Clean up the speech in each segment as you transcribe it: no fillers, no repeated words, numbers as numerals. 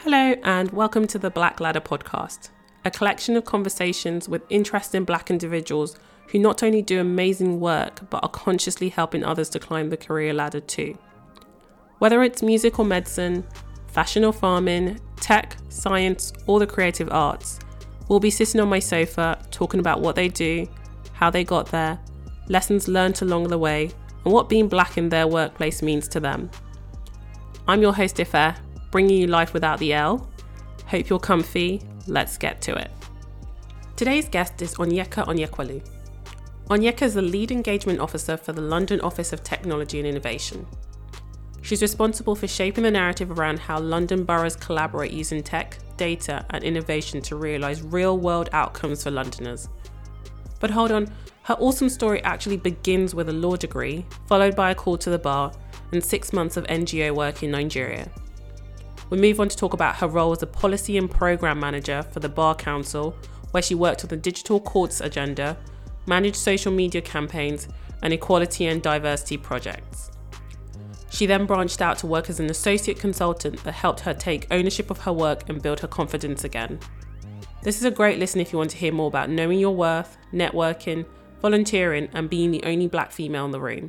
Hello and welcome to the Black Ladder podcast, a collection of conversations with interesting Black individuals who not only do amazing work but are consciously helping others to climb the career ladder too. Whether it's music or medicine, fashion or farming, tech, science or the creative arts, we'll be sitting on my sofa talking about what they do, how they got there, lessons learned along the way and what being Black in their workplace means to them. I'm your host Ife, bringing you life without the L. Hope you're comfy. Let's get to it. Today's guest is Onyeka Onyekwelu. Onyeka is the lead engagement officer for the London Office of Technology and Innovation. She's responsible for shaping the narrative around how London boroughs collaborate using tech, data, and innovation to realise real-world outcomes for Londoners. But hold on, her awesome story actually begins with a law degree, followed by a call to the bar, and 6 months of NGO work in Nigeria. We move on to talk about her role as a policy and programme manager for the Bar Council, where she worked on the digital courts agenda, managed social media campaigns, and equality and diversity projects. She then branched out to work as an associate consultant that helped her take ownership of her work and build her confidence again. This is a great listen if you want to hear more about knowing your worth, networking, volunteering, and being the only Black female in the room.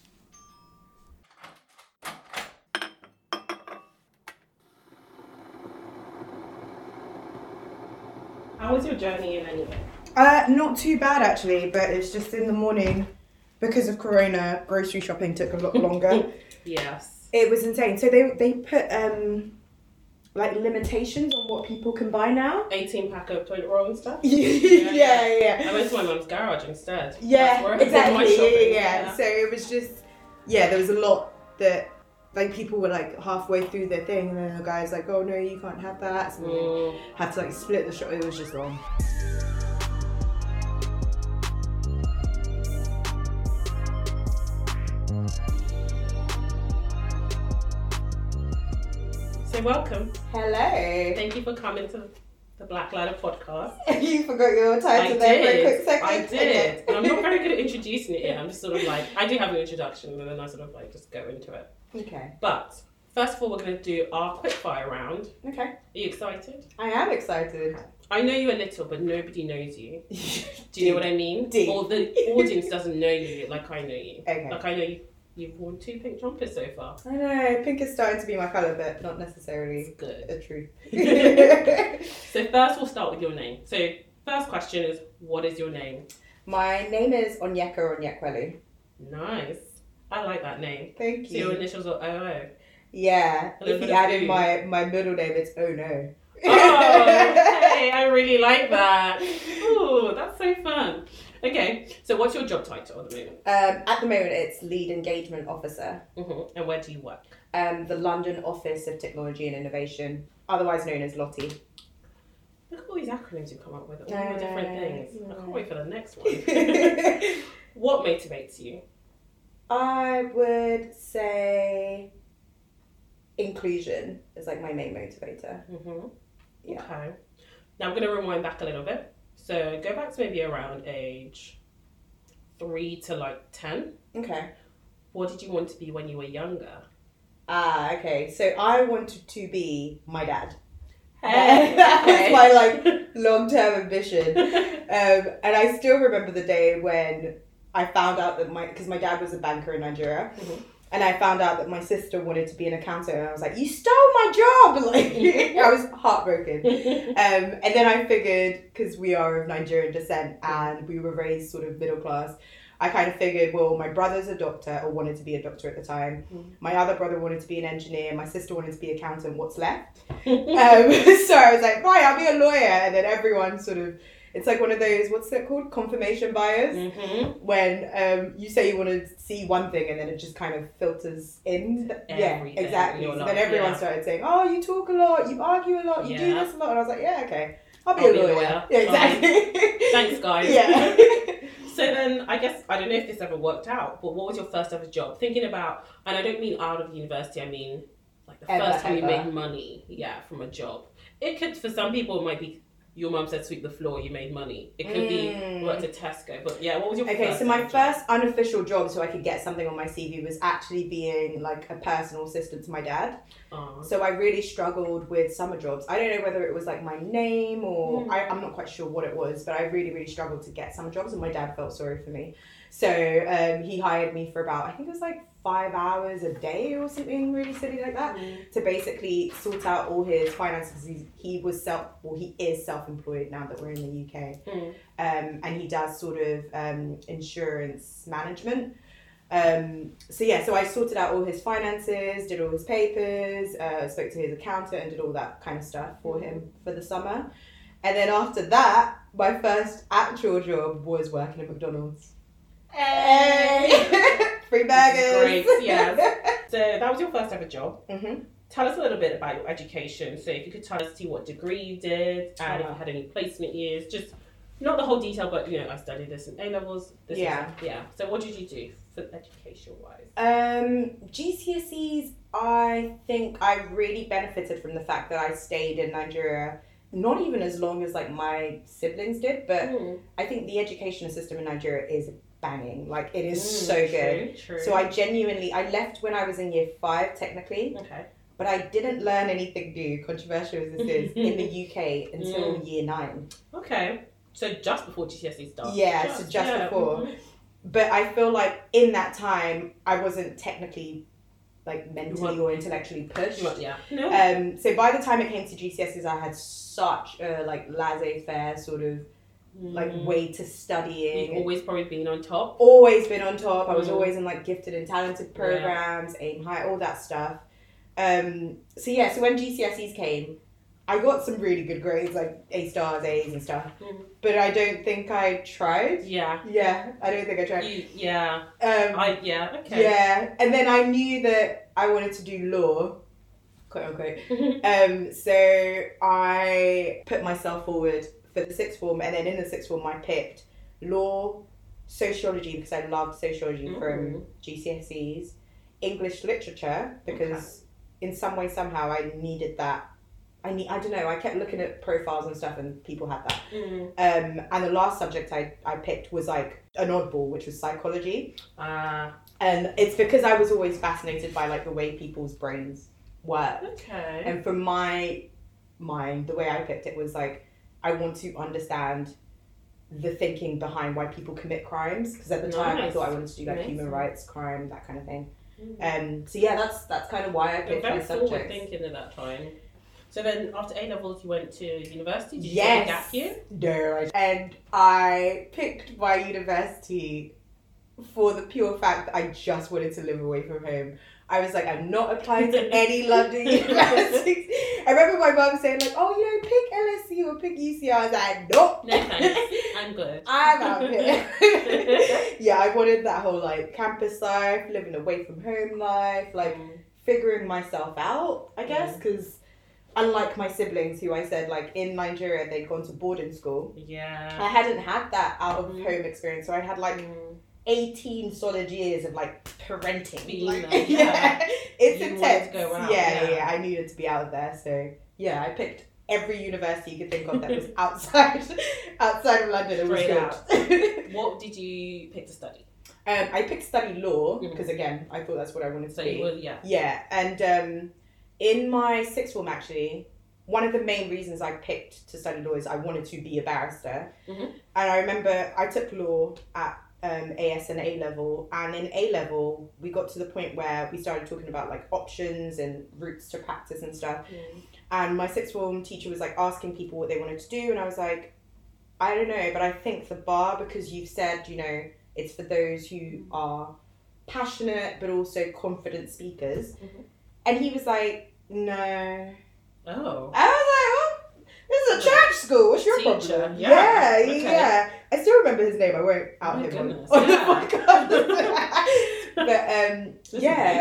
How was your journey in anyway? Not too bad actually, but it's just in the morning, because of Corona, grocery shopping took a lot longer. Yes. It was insane. So they put like limitations on what people can buy now. 18 pack of toilet roll and stuff? yeah. I went to my mum's garage instead. Yeah, That's where I did my exactly. shopping. Yeah. So it was just, there was a lot that, like, people were like halfway through their thing and then the guy's like, oh no, you can't have that. So they had to like split the shop. It was just long. So welcome. Hello. Thank you for coming to the Black Ladder podcast. You forgot your title there for a quick second. I did. And I'm not very good at introducing it yet. I'm just sort of like, I do have an introduction and then I sort of like just go into it. Okay. But first of all, we're going to do our quick fire round. Okay. Are you excited? I am excited. I know you a little, but nobody knows you. Do you know what I mean? Deep. Or the audience doesn't know you like I know you. Okay. Like I know you've worn 2 pink jumpers so far. I know, pink is starting to be my colour, but not necessarily It's good. the truth. So first we'll start with your name. So first question is, what is your name? My name is Onyeka Onyekwelu. Nice. I like that name. Thank So you. your initials are OO. Yeah, A little if bit you of added food. my middle name, it's Oh No. Oh, hey, I really like that. Ooh, that's so fun. Okay, so what's your job title at the moment? At the moment, it's Lead Engagement Officer. Mm-hmm. And where do you work? The London Office of Technology and Innovation, otherwise known as Lottie. Look at all these acronyms you come up with, all I the different know, things. I I know. can't wait for the next one. What motivates you? I would say inclusion is like my main motivator. Mm-hmm. Yeah. Okay. Now I'm going to rewind back a little bit. So go back to maybe around age 3 to like 10. Okay. What did you want to be when you were younger? Okay. So I wanted to be my dad. Hey, That okay. was my like long-term ambition. And I still remember the day when I found out that because my dad was a banker in Nigeria. Mhm. And I found out that my sister wanted to be an accountant, and I was like, "You stole my job!" Like, I was heartbroken. And then I figured, because we are of Nigerian descent and we were raised sort of middle class, I kind of figured, well, my brother's a doctor, or wanted to be a doctor at the time. My other brother wanted to be an engineer. My sister wanted to be an accountant. What's left? So I was like, right, I'll be a lawyer. And then everyone sort of, it's like one of those, what's it called? Confirmation bias. Mm-hmm. When you say you want to see one thing and then it just kind of filters in. Yeah, Everything exactly. in So your then life, everyone yeah. started saying, oh, you talk a lot, you argue a lot, you do Yeah. this a lot. And I was like, yeah, okay. I'll be I'll a be a lawyer. lawyer. Yeah, exactly. Thanks, guys. Yeah. So then, I guess, I don't know if this ever worked out, but what was your first ever job? Thinking about, and I don't mean out of university, I mean like the first time you made money, from a job. It could, for some people, it might be your mum said sweep the floor, you made money. It could be worked at Tesco. But yeah, what was your Okay, first so my job? first unofficial job, so I could get something on my CV, was actually being like a personal assistant to my dad. So I really struggled with summer jobs. I don't know whether it was like my name or I'm not quite sure what it was, but I really, really struggled to get summer jobs, and my dad felt sorry for me. So he hired me for about, I think it was like 5 hours a day or something really silly like that, to basically sort out all his finances. He is self-employed now that we're in the UK. And he does sort of insurance management. So I sorted out all his finances, did all his papers, spoke to his accountant and did all that kind of stuff for him for the summer. And then after that, my first actual job was working at McDonald's. Hey! Free burgers. Great, yes. So that was your first ever job. Tell us a little bit about your education. So if you could tell us what degree you did, and if you had any placement years, just not the whole detail, but I studied this in A-levels. Yeah. So what did you do for education-wise? GCSEs, I think I really benefited from the fact that I stayed in Nigeria, not even as long as like my siblings did, but I think the education system in Nigeria is banging. Like it is so good. True. So I left when I was in year 5 technically. Okay. But I didn't learn anything new, controversial as this is, in the UK until year 9. Okay. So just before GCSE started? Yeah, just before. But I feel like in that time, I wasn't technically, like, mentally or intellectually pushed. Yeah. No. So by the time it came to GCSEs, I had such a, like, laissez-faire sort of, like, way to studying. You've always probably been on top? Always been on top. I was always in, like, gifted and talented programs, aim high, all that stuff. So when GCSEs came, I got some really good grades, like A stars, A's and stuff. But I don't think I tried. Yeah. Yeah, I don't think I tried. Okay. Yeah, and then I knew that I wanted to do law, quote unquote. So I put myself forward for the sixth form, and then in the sixth form I picked law, sociology, because I loved sociology from GCSEs, English literature, because in some way, somehow, I needed that. I don't know, I kept looking at profiles and stuff and people had that. And the last subject I picked was like an oddball, which was psychology. And it's because I was always fascinated by like the way people's brains work. Okay. And for my mind, the way I picked it was like, I want to understand the thinking behind why people commit crimes. Because at the time I thought I wanted to do like human rights, crime, that kind of thing. So yeah, that's kind of why I picked my subjects. Very forward thinking at that time. So then after A-levels you went to university? Did you take a gap year? No. And I picked my university for the pure fact that I just wanted to live away from home. I was like, I'm not applying to any London universities. I remember my mum saying like, oh, pick LSE or pick UCL. I was like, nope. No thanks. I'm good. I'm out here. Yeah, I wanted that whole like campus life, living away from home life, like figuring myself out, I guess, because unlike my siblings who I said like in Nigeria, they'd gone to boarding school. Yeah. I hadn't had that out of home experience. So I had like 18 solid years of like parenting. Like, it's intense. Go out. Yeah, I needed to be out of there. So yeah, I picked every university you could think of that was outside of London. It was good. What did you pick to study? I picked to study law because again, I thought that's what I wanted to be. Yeah, and in my sixth form actually, one of the main reasons I picked to study law is I wanted to be a barrister. And I remember I took law at AS and A level, and in A level we got to the point where we started talking about like options and routes to practice and stuff. And my sixth form teacher was like asking people what they wanted to do, and I was like, I don't know, but I think the bar, because you've said it's for those who are passionate but also confident speakers. And he was like, no. Oh. I was like, well, this is a church school. What's your problem? Yeah. I still remember his name. I won't out him on the podcast. But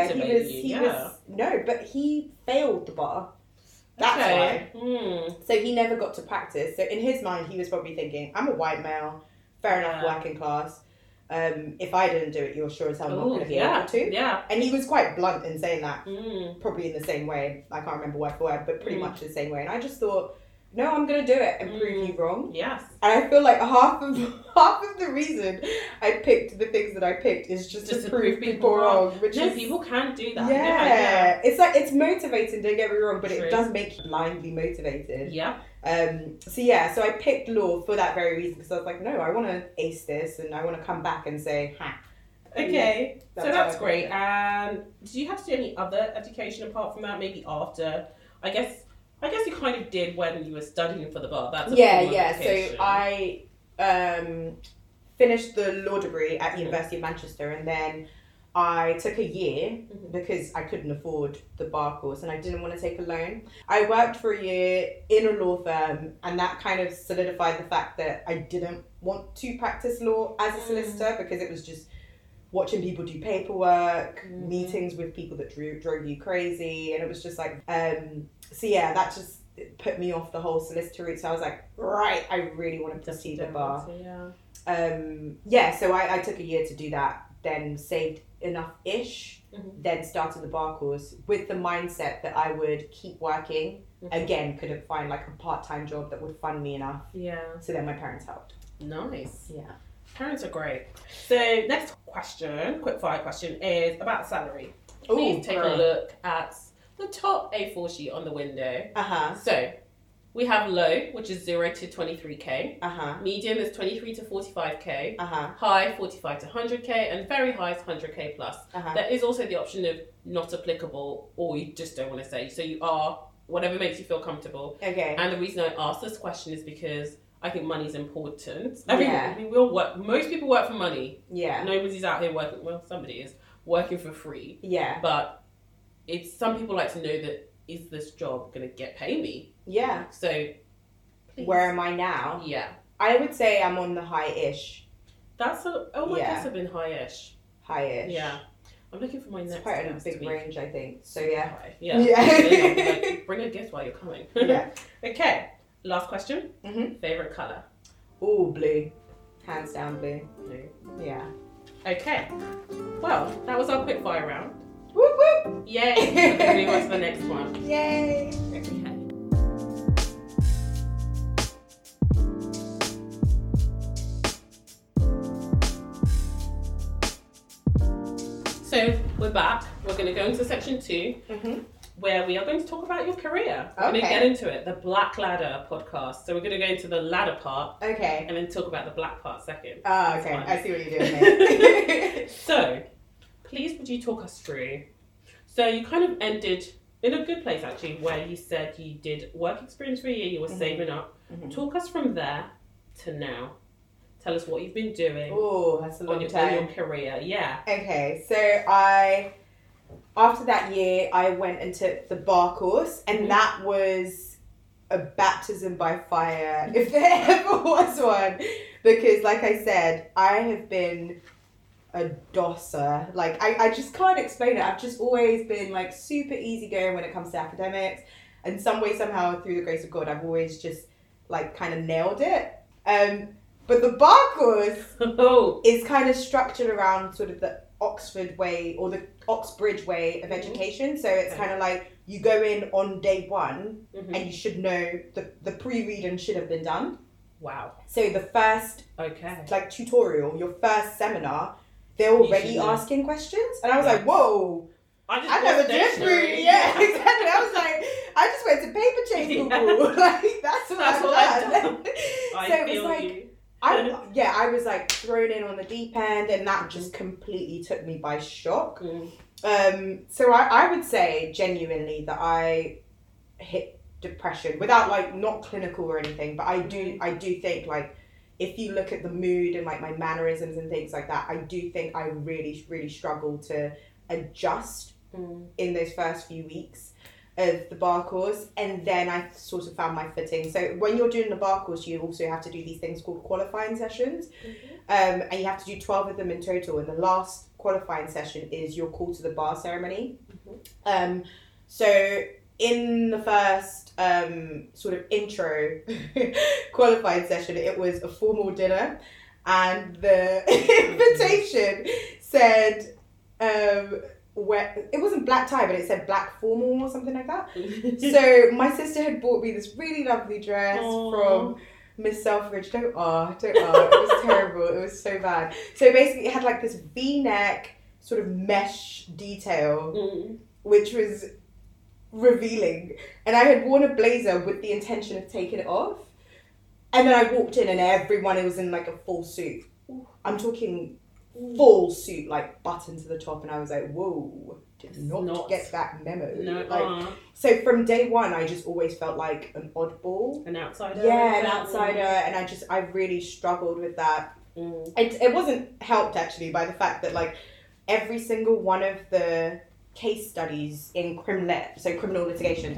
but he failed the bar. That's why. So he never got to practice. So in his mind, he was probably thinking, I'm a white male, fair enough, working class. If I didn't do it, you're sure as hell not going to be able to. Yeah. And he was quite blunt in saying that, probably in the same way. I can't remember word for word, but pretty much the same way. And I just thought, no, I'm gonna do it and prove you wrong. Yes. And I feel like half of the reason I picked the things that I picked is just to prove people wrong. Which no, is, people can do that. Yeah. It's like, it's motivating, don't get me wrong, but True. it does make you blindly motivated. Yeah. So I picked law for that very reason, because I was like, no, I want to ace this and I want to come back and say, ha. Okay, Yeah, so that's great. And did you have to do any other education apart from that? Maybe after? I guess you kind of did when you were studying for the bar. That's a form of education. So I finished the law degree at University of Manchester, and then I took a year because I couldn't afford the bar course and I didn't want to take a loan. I worked for a year in a law firm, and that kind of solidified the fact that I didn't want to practice law as a solicitor, because it was just watching people do paperwork, meetings with people that drove you crazy, and it was just like, that just put me off the whole solicitor route. So I was like, right, I really want to proceed the bar. So I took a year to do that, then saved enough-ish, then started the bar course with the mindset that I would keep working. Again, couldn't find like a part-time job that would fund me enough. Yeah. So then my parents helped. Nice. Yeah. Parents are great. So next question, quick fire question, is about salary. Please take a look at the top A4 sheet on the window. So we have low, which is 0 to 23k. Medium is 23 to 45k. High, 45 to 100k, and very high is 100k plus. There is also the option of not applicable, or you just don't want to say. So you are whatever makes you feel comfortable. Okay. And the reason I asked this question is because I think money is important. I mean, we all work. Most people work for money. Yeah. Nobody's out here working. Well, somebody is working for free. Yeah. But some people like to know that, is this job gonna pay me? Yeah. So, please. Where am I now? Yeah. I would say I'm on the high-ish. I guess I've been high-ish. High-ish. Yeah. I'm looking for my next. It's quite a big range, I think. So yeah. Yeah. Like, bring a gift while you're coming. Yeah. Okay. Last question. Mm-hmm. Favorite color? Ooh, blue. Hands down blue. Blue. Yeah. Okay. Well, that was our quick fire round. Whoop whoop. Yay. Let's move on to the next one. Yay. Okay. So we're back. We're going to go into section 2, where we are going to talk about your career. We're going to get into it, the Black Ladder podcast. So we're going to go into the ladder part, and then talk about the black part second. Oh, okay. I see what you're doing there. So, please would you talk us through? So you kind of ended in a good place actually, where you said you did work experience for a year, you were saving up. Talk us from there to now. Tell us what you've been doing. Oh, that's a long time. In your career, yeah. Okay, so after that year, I went and took the bar course, and that was a baptism by fire, if there ever was one. Because, like I said, I have been a dosser. Like, I just can't explain it. I've just always been, like, super easygoing when it comes to academics. And some way, somehow, through the grace of God, I've always just, like, kind of nailed it. But the bar course is kind of structured around sort of the Oxford way or the Oxbridge way of education. So it's kind of like you go in on day one and you should know the pre-reading should have been done. Wow. So the first like tutorial, your first seminar, they're already asking questions. And I was like, whoa. I never did read. Yeah, exactly. I was like, I just went to paper chase Google. Like, that's what I've done. So it was like, I was like thrown in on the deep end, and that just completely took me by shock. So I would say genuinely that I hit depression without like not clinical or anything, but I do think like if you look at the mood and like my mannerisms and things like that, I do think I really, really struggled to adjust in those first few weeks of the bar course, and then I sort of found my footing. So when you're doing the bar course, you also have to do these things called qualifying sessions, and you have to do 12 of them in total, and the last qualifying session is your call to the bar ceremony. So in the first sort of intro qualifying session, it was a formal dinner, and the invitation said it wasn't black tie, but it said black formal or something like that. So my sister had bought me this really lovely dress from Miss Selfridge. Don't. It was terrible. It was so bad. So basically, it had like this V-neck sort of mesh detail, which was revealing. And I had worn a blazer with the intention of taking it off. And then I walked in and everyone, it was in like a full suit. I'm talking full suit, like button to the top. And I was like, whoa, did not get that memo. No, So from day one, I just always felt like an oddball. An outsider. Yeah, an outsider. And I really struggled with that. It wasn't helped actually by the fact that like every single one of the case studies in criminal litigation,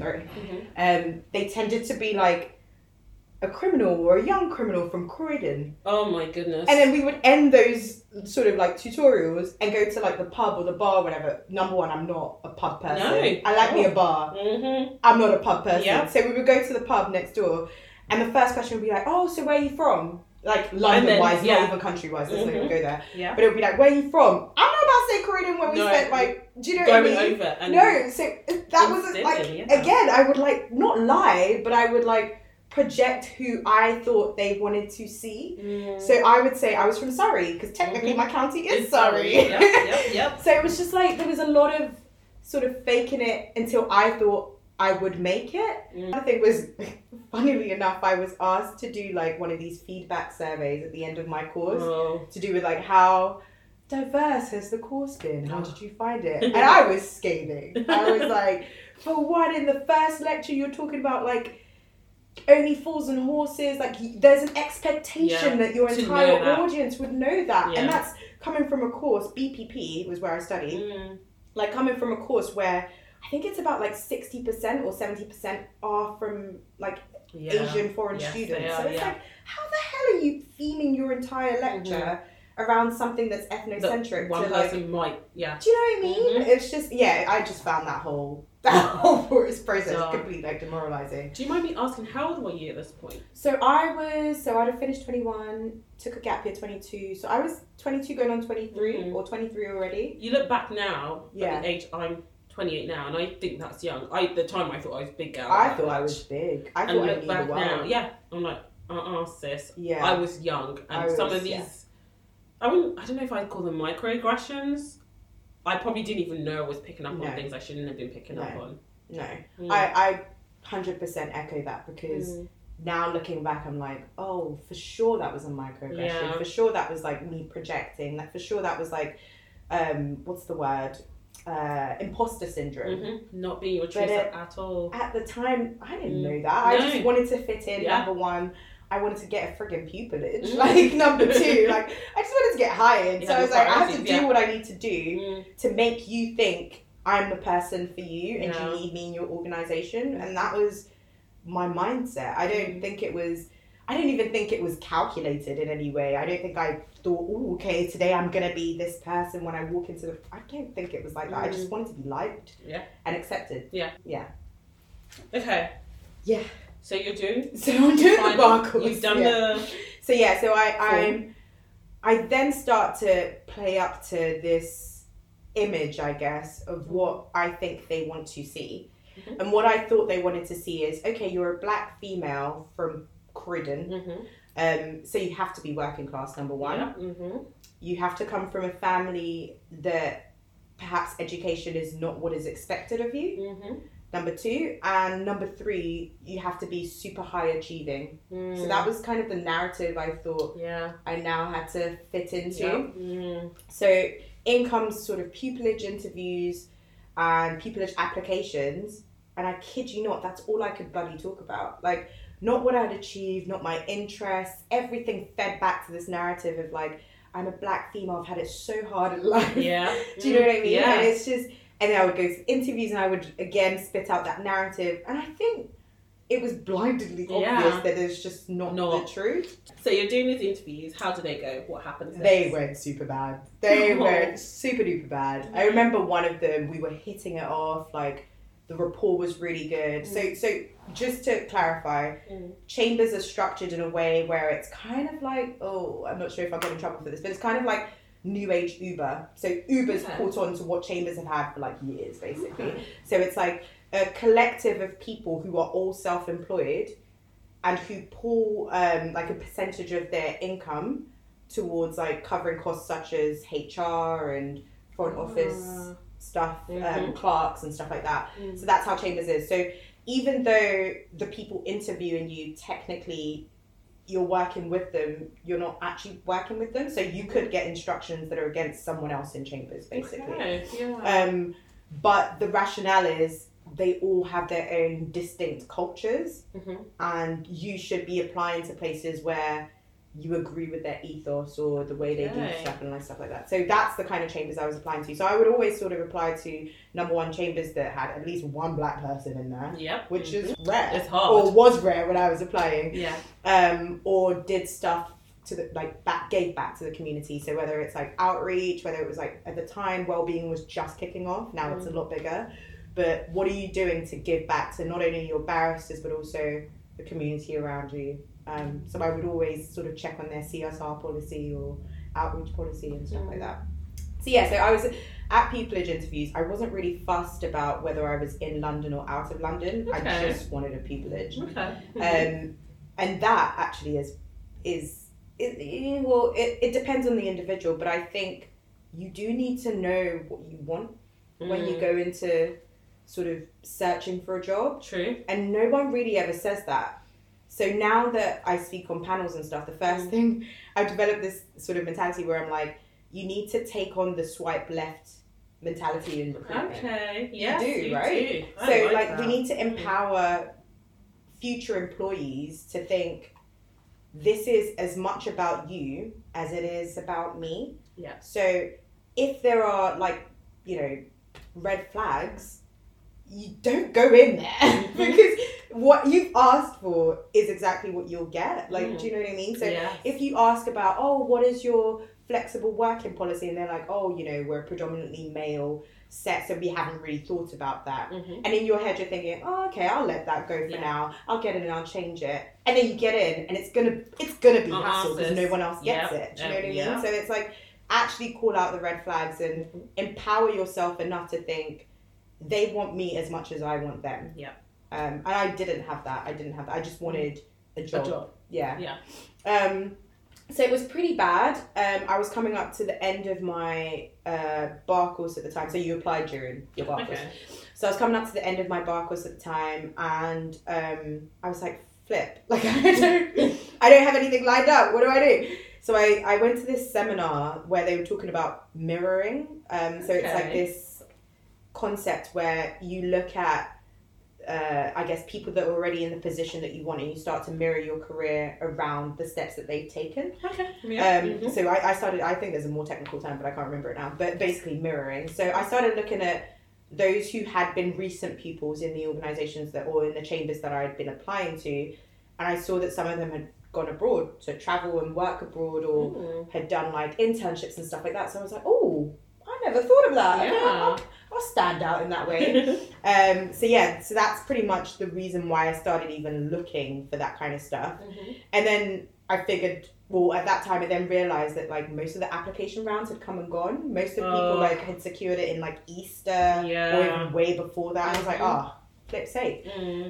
they tended to be like a criminal or a young criminal from Croydon. Oh my goodness. And then we would end those sort of like tutorials and go to like the pub or the bar or whatever. Number one, I'm not a pub person. No. I like me a bar. I'm not a pub person. Yep. So we would go to the pub next door and the first question would be like, oh, so where are you from? Like London-wise, not even country-wise. Let's not even go there. Yeah. But it would be like, where are you from? I'm not about to say Croydon when we spent like, do you know what I mean? Going over. And no, so that wasn't like, again, I would like, not lie, but I would like, project who I thought they wanted to see. So I would say I was from Surrey because technically my county is Surrey. Yep. So it was just like there was a lot of sort of faking it until I thought I would make it. I think was, funnily enough, I was asked to do like one of these feedback surveys at the end of my course to do with like how diverse has the course been? How did you find it? And I was scathing. I was like, for one, in the first lecture you're talking about like only fools and horses, like there's an expectation that your entire audience would know that, and that's coming from a course, BPP was where I studied, like coming from a course where I think it's about like 60% or 70% are from like Asian foreign students. So it's like, how the hell are you theming your entire lecture around something that's ethnocentric? One person might, do you know what I mean? It's just, I just found that whole process completely like demoralizing. Do you mind me asking, how old were you at this point? So I'd have finished 21, took a gap year 22. So I was 22 going on 23 or 23 already. You look back now at the age, I'm 28 now, and I think that's young. At the time I thought I was big girl. I thought I was big. I thought I knew the world. Now, I'm like, sis. Yeah. I was young, and some of these, I don't know if I'd call them microaggressions. I probably didn't even know I was picking up on things I shouldn't have been picking up on. No. I 100% echo that because now looking back, I'm like, oh, for sure that was a microaggression. Yeah. For sure that was like me projecting. Like for sure that was like, what's the word? Imposter syndrome. Not being your truth at all. At the time, I didn't know that. I just wanted to fit in, number one. I wanted to get a friggin' pupillage. Like, number two, like, I just wanted to get hired. So I was like, I have to do what I need to do to make you think I'm the person for you and you need me in your organisation. And that was my mindset. I didn't even think it was calculated in any way. I don't think I thought, oh, okay, today I'm going to be this person when I walk into I don't think it was like that. I just wanted to be liked and accepted. Yeah. Okay. Yeah. So you're doing? So I'm doing the bar course. You've done the... So I then start to play up to this image, I guess, of what I think they want to see. And what I thought they wanted to see is, okay, you're a black female from Croydon. So you have to be working class, number one. You have to come from a family that perhaps education is not what is expected of you. Number two, and number three, you have to be super high achieving. So that was kind of the narrative I thought I now had to fit into. So in comes sort of pupillage interviews and pupillage applications, and I kid you not, that's all I could bloody talk about. Like, not what I'd achieved, not my interests, everything fed back to this narrative of like, I'm a black female, I've had it so hard in life. Do you know what I mean? And it's just... And then I would go to interviews and I would, again, spit out that narrative. And I think it was blindingly obvious that it's just not the truth. So you're doing these interviews. How do they go? What happens next? They went super bad. They went super duper bad. I remember one of them, we were hitting it off. Like, the rapport was really good. So just to clarify, chambers are structured in a way where it's kind of like, I'm not sure if I'll get in trouble for this, but it's kind of like new age Uber. So Uber's caught on to what Chambers have had for like years, basically. So it's like a collective of people who are all self-employed and who pull like a percentage of their income towards like covering costs such as HR and front office stuff, clerks and stuff like that. So that's how Chambers is. So even though the people interviewing you, technically you're working with them, you're not actually working with them. So you could get instructions that are against someone else in Chambers, basically. Okay. Yeah. But the rationale is they all have their own distinct cultures, and you should be applying to places where you agree with their ethos or the way they do stuff and stuff like that. So that's the kind of Chambers I was applying to. So I would always sort of apply to number one Chambers that had at least one black person in there, which is rare. It's hard. Or was rare when I was applying. Yeah. Or did stuff to the gave back to the community. So whether it's like outreach, whether it was like at the time wellbeing was just kicking off. Now it's a lot bigger. But what are you doing to give back to not only your barristers but also the community around you? So I would always sort of check on their CSR policy or outreach policy and stuff like that. So yeah, so I was at pupillage interviews. I wasn't really fussed about whether I was in London or out of London. I just wanted a pupillage. And that actually it depends on the individual, but I think you do need to know what you want when you go into sort of searching for a job. True. And no one really ever says that. So now that I speak on panels and stuff, the first thing, I've developed this sort of mentality where I'm like, you need to take on the swipe left mentality in recruitment. Okay, yes, you do, right? Do. So like we need to empower future employees to think this is as much about you as it is about me. Yeah. So if there are like, red flags, you don't go in there because what you've asked for is exactly what you'll get. Like, do you know what I mean? So if you ask about, what is your flexible working policy? And they're like, we're predominantly male set, so we haven't really thought about that. And in your head, you're thinking, okay, I'll let that go for now. I'll get in and I'll change it. And then you get in and it's gonna be hassle because no one else gets it. Do you know what I mean? So it's like, actually call out the red flags and empower yourself enough to think, they want me as much as I want them. Yeah. And I didn't have that. I just wanted a job. Yeah. So it was pretty bad. I was coming up to the end of my bar course at the time. So you applied during your bar course. So I was coming up to the end of my bar course at the time, and I was like, flip. Like I don't have anything lined up. What do I do? So I went to this seminar where they were talking about mirroring. So it's like this concept where you look at I guess people that are already in the position that you want, and you start to mirror your career around the steps that they've taken. So I started, I think there's a more technical term but I can't remember it now, but basically mirroring. So I started looking at those who had been recent pupils in the organisations or in the chambers that I had been applying to, and I saw that some of them had gone abroad to travel and work abroad, or had done like internships and stuff like that. So I was like, I never thought of that. I'll stand out in that way. So that's pretty much the reason why I started even looking for that kind of stuff. And then I figured, at that time I then realised that like most of the application rounds had come and gone. Most of the people like had secured it in like Easter or even way before that. I was like, flip sake.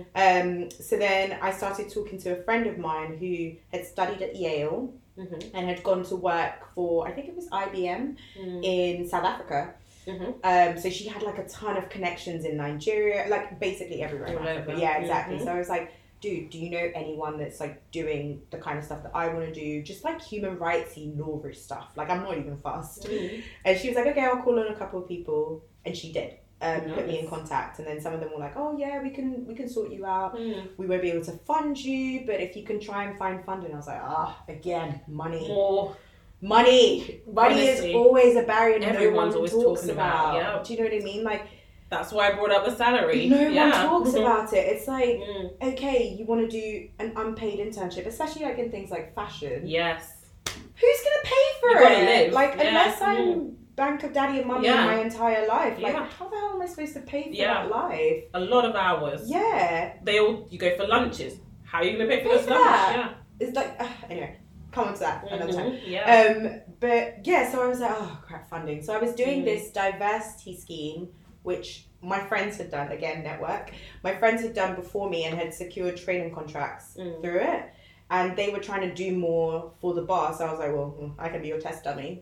So then I started talking to a friend of mine who had studied at Yale and had gone to work for, I think it was IBM in South Africa. So she had like a ton of connections in Nigeria, like basically everywhere in Africa. Yeah, exactly. So I was like, dude, do you know anyone that's like doing the kind of stuff that I want to do? Just like human rights-y, law-y stuff. Like I'm not even fussed. And she was like, okay, I'll call on a couple of people. And she did. Put me in contact, and then some of them were like, we can sort you out. We won't be able to fund you, but if you can try and find funding. I was like, again, money. Money Honestly, is always a barrier everyone's no one always talks talking about. Do you know what I mean? Like, that's why I brought up the salary. No one talks about it. It's like, okay, you want to do an unpaid internship, especially like in things like fashion. Yes. Who's gonna pay for it? Live. Like, unless I'm bank of daddy and mummy my entire life. Like, how the hell am I supposed to pay for that life? A lot of hours. Yeah. You go for lunches. How are you gonna pay for those lunches? It's like, anyway. come on to that another time. Yeah. But yeah, so I was like, oh crap, funding. So I was doing this diversity scheme, which my friends had done, again, network. My friends had done before me and had secured training contracts through it. And they were trying to do more for the bar. So I was like, well, I can be your test dummy.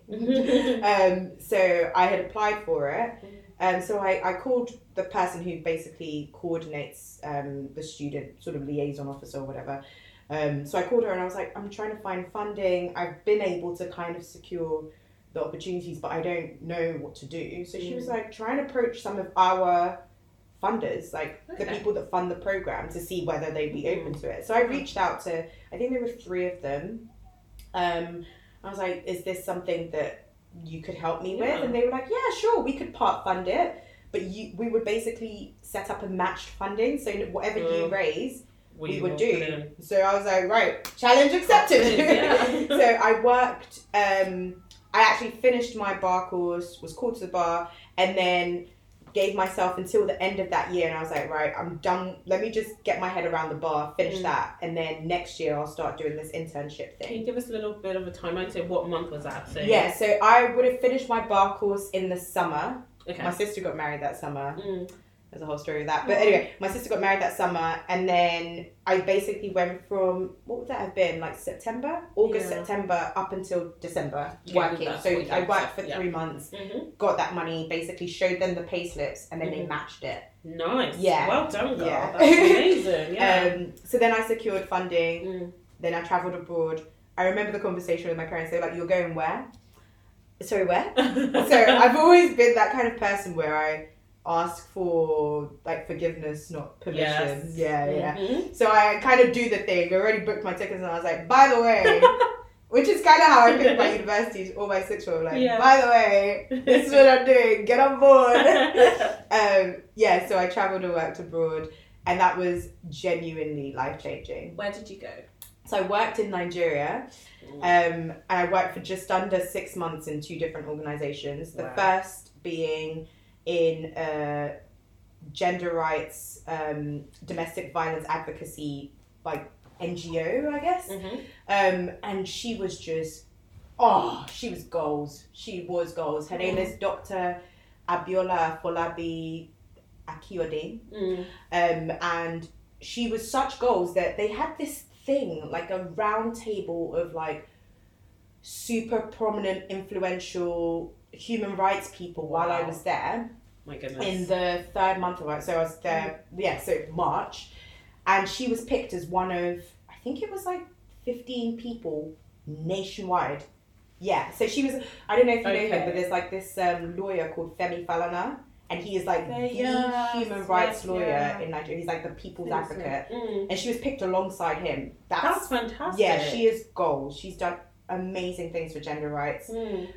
So I had applied for it. So I called the person who basically coordinates the student sort of liaison officer or whatever. So I called her and I was like, I'm trying to find funding. I've been able to kind of secure the opportunities, but I don't know what to do. So she was like, try and approach some of our funders, like the people that fund the program, to see whether they'd be open to it. So I reached out to, I think there were 3 of them. I was like, is this something that you could help me with? And they were like, yeah, sure, we could part fund it, but we would basically set up a matched funding, so whatever you raise, we would do. So I was like, right, challenge accepted. So I worked, I actually finished my bar course, was called to the bar, and then gave myself until the end of that year, and I was like, right, I'm done. Let me just get my head around the bar, finish that, and then next year I'll start doing this internship thing. Can you give us a little bit of a timeline? So what month was that? So so I would have finished my bar course in the summer. Okay. My sister got married that summer. There's a whole story of that. But anyway, my sister got married that summer, and then I basically went from, what would that have been, like August, September, up until December, working. So I worked for 3 months, got that money, basically showed them the pay slips, and then they matched it. Nice. Yeah. Well done, girl. That's amazing. So then I secured funding, then I travelled abroad. I remember the conversation with my parents. They were like, you're going where? Sorry, where? So I've always been that kind of person where I ask for like forgiveness, not permission. So I kind of do the thing. I already booked my tickets, and I was like, by the way, which is kind of how I picked my universities, all my 6-year-old, like, by the way, this is what I'm doing, get on board. So I travelled and worked abroad, and that was genuinely life-changing. Where did you go? So I worked in Nigeria, and I worked for just under 6 months in 2 different organisations. The first being in gender rights, domestic violence advocacy, like NGO, I guess. And she was just, she was goals. She was goals. Her name is Dr. Abiola Folabi Akiode. And she was such goals that they had this thing, like a round table of like super prominent, influential human rights people while I was there. My goodness. In the 3rd month of it. So I was there, so March. And she was picked as one of, I think it was like 15 people nationwide. Yeah, so she was, I don't know if you know him, but there's like this lawyer called Femi Falana. And he is like the human rights lawyer in Nigeria. He's like the people's advocate. And she was picked alongside him. That's fantastic. Yeah, she is gold. She's done amazing things for gender rights.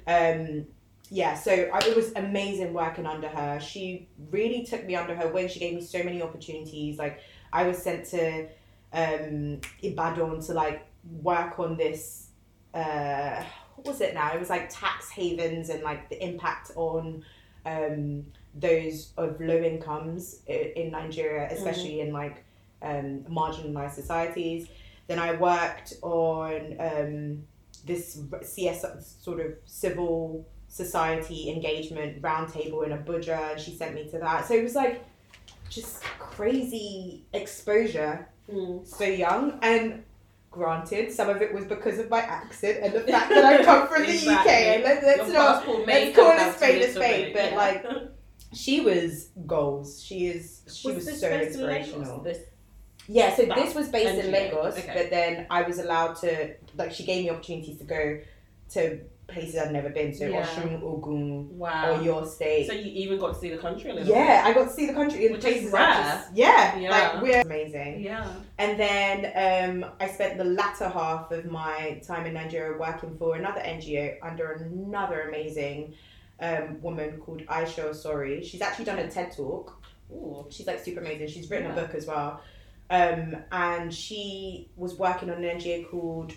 So it was amazing working under her. She really took me under her wing. She gave me so many opportunities. Like, I was sent to Ibadan to like work on this, what was it now? It was like tax havens and like the impact on those of low incomes in Nigeria, especially in like marginalized societies. Then I worked on this CS sort of civil society engagement roundtable in Abuja, and she sent me to that. So it was like just crazy exposure, so young. And granted, some of it was because of my accent and the fact that I come from the UK. Let's call a spade, but like, she was goals. She was so inspirational. This was based in Lagos, but then I was allowed to, like, she gave me opportunities to go to places I'd never been to, Osun, Ogun, or your state. So you even got to see the country a little bit? Yeah, I got to see the country in places rare. Like, we're amazing. Yeah. And then I spent the latter half of my time in Nigeria working for another NGO under another amazing woman called Aisha Osori. She's actually done a TED Talk. Ooh. She's like super amazing. She's written a book as well. And she was working on an NGO called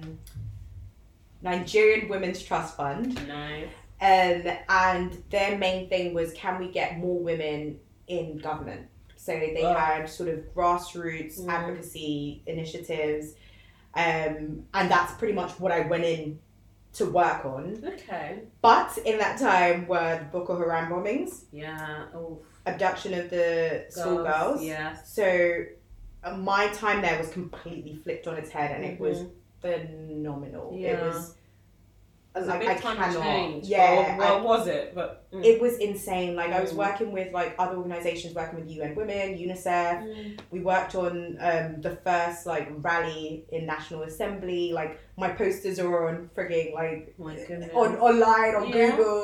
Nigerian Women's Trust Fund. Nice. And their main thing was, can we get more women in government? So they had sort of grassroots advocacy initiatives. And that's pretty much what I went in to work on. Okay. But in that time were the Boko Haram bombings. Yeah. Oh. Abduction of the schoolgirls. Yeah. So my time there was completely flipped on its head, and it was phenomenal. Yeah. It was like, a big I time cannot. change. Yeah. Well, was it? But it was insane. Like I was working with like other organisations, working with UN Women, UNICEF. We worked on the first like rally in National Assembly. Like my posters are on frigging like online on Google.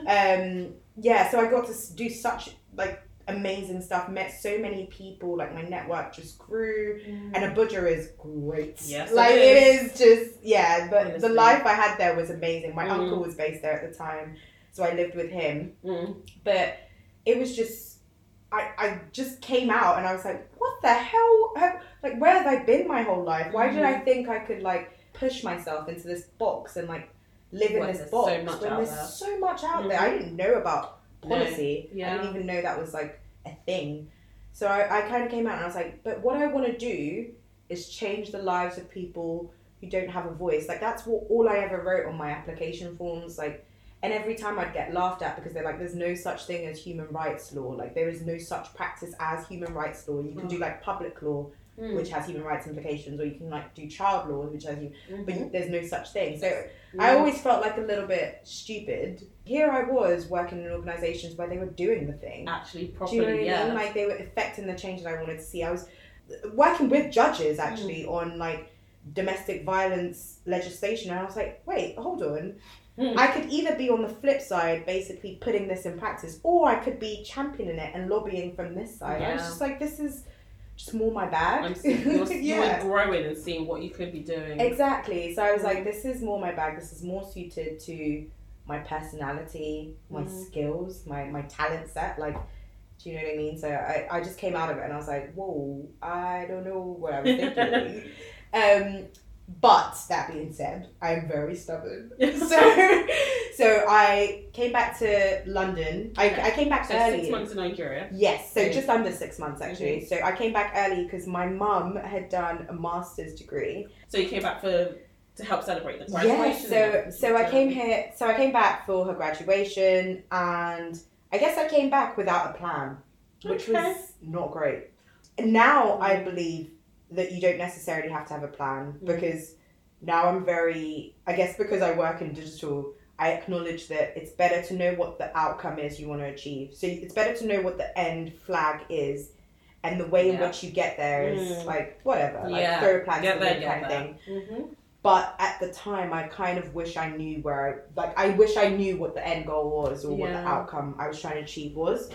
So I got to do such like amazing stuff, met so many people, like my network just grew, and Abuja is great. Yes, like it is just, but honestly, the life I had there was amazing. My uncle was based there at the time, so I lived with him, but it was just, I just came out and I was like, what the hell, like where have I been my whole life? Why did I think I could like push myself into this box and like live in this box when there's so much out there? I didn't know about policy. I didn't even know that was like a thing. So I kind of came out and I was like, but what I want to do is change the lives of people who don't have a voice. Like that's all I ever wrote on my application forms. Like, and every time I'd get laughed at because they're like, there's no such thing as human rights law. Like there is no such practice as human rights law. You can do like public law, which has human rights implications, or you can like do child law, which has but there's no such thing. So I always felt like a little bit stupid. Here I was working in organisations where they were doing the thing. Actually, properly, do you know what I mean? Like they were affecting the change that I wanted to see. I was working with judges actually on like domestic violence legislation, and I was like, wait, hold on. I could either be on the flip side, basically putting this in practice, or I could be championing it and lobbying from this side. I was just like, this is just more my bag. You were growing and seeing what you could be doing. Exactly. So I was like, this is more my bag. This is more suited to my personality, my skills, my talent set. Like, do you know what I mean? So I just came out of it and I was like, whoa, I don't know what I was thinking. But that being said, I'm very stubborn. So I came back to London. I came back early. 6 months in Nigeria. Yes, so just under 6 months actually. So I came back early because my mum had done a master's degree. So you came back to help celebrate the graduation? Yes, so I came here. So I came back for her graduation, and I guess I came back without a plan, which was not great. And now I believe that you don't necessarily have to have a plan, because now I'm I guess because I work in digital, I acknowledge that it's better to know what the outcome is you want to achieve. So it's better to know what the end flag is, and the way in which you get there is like whatever, like throw a plan to the wind kind of thing. But at the time, I kind of wish I knew I wish I knew what the end goal was, or what the outcome I was trying to achieve was.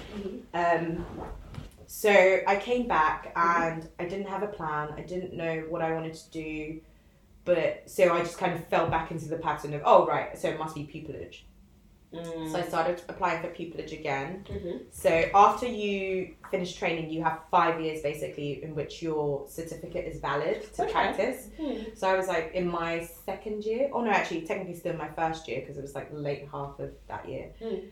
So I came back and I didn't have a plan. I didn't know what I wanted to do. But so I just kind of fell back into the pattern of, oh, right, so it must be pupillage. So I started applying for pupillage again. So after you finish training, you have 5 years basically in which your certificate is valid to practice. So I was like in my second year. Oh no, actually technically still in my first year, because it was like the late half of that year.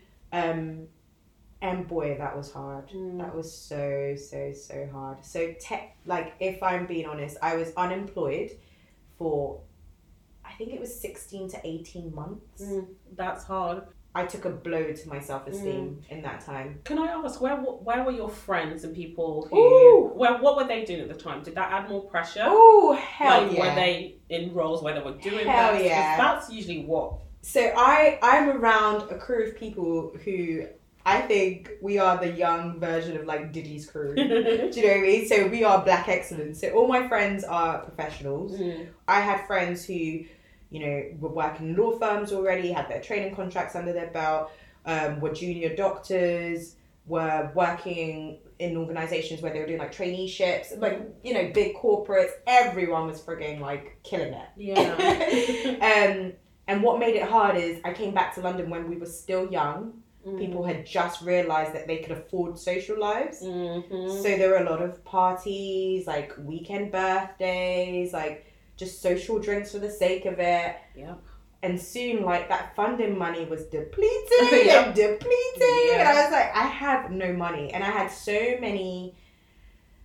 And boy, that was hard. That was so hard. So if I'm being honest, I was unemployed for, I think it was 16 to 18 months. That's hard. I took a blow to my self-esteem in that time. Can I ask, where were your friends and people who... what were they doing at the time? Did that add more pressure? Oh, hell yeah. Were they in roles where they were doing hell that? Yeah. That's usually what... So I'm around a crew of people who... I think we are the young version of like Diddy's crew. Do you know what I mean? So we are Black excellence. So all my friends are professionals. I had friends who, were working in law firms already, had their training contracts under their belt, were junior doctors, were working in organizations where they were doing like traineeships, like, big corporates. Everyone was frigging like killing it. Yeah. And what made it hard is I came back to London when we were still young. People had just realised that they could afford social lives. So there were a lot of parties, like weekend birthdays, like just social drinks for the sake of it. Yeah. And soon, like, that funding money was depleting and depleting. And I was like, I have no money. And I had so many